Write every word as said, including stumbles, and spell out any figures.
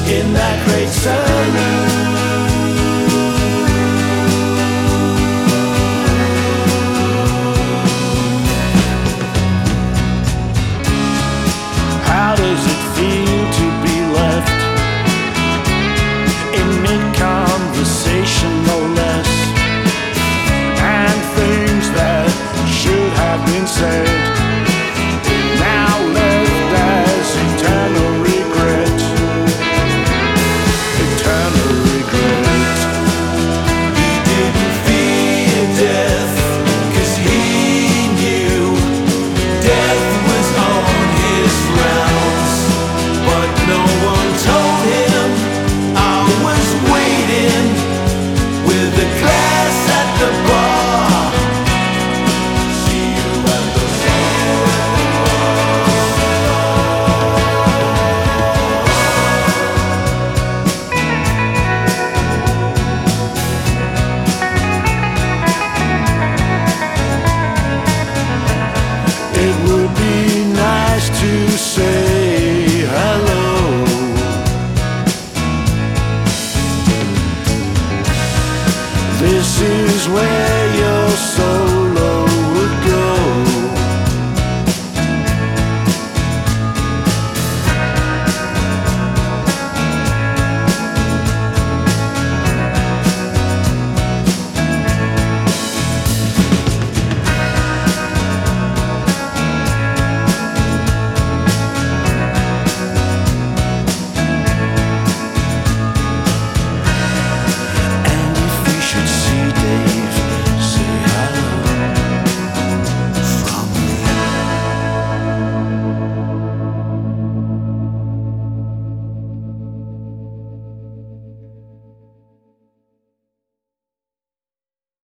in that great saloon. How does it feel to be left in mid-conversation, no less, and things that should have been said now left as eternal regret, eternal regret. He didn't fear death 'cause he knew death was on his rounds, but no one told him I was waiting with a glass at the bar. See you at the It would be nice to say hello. This is where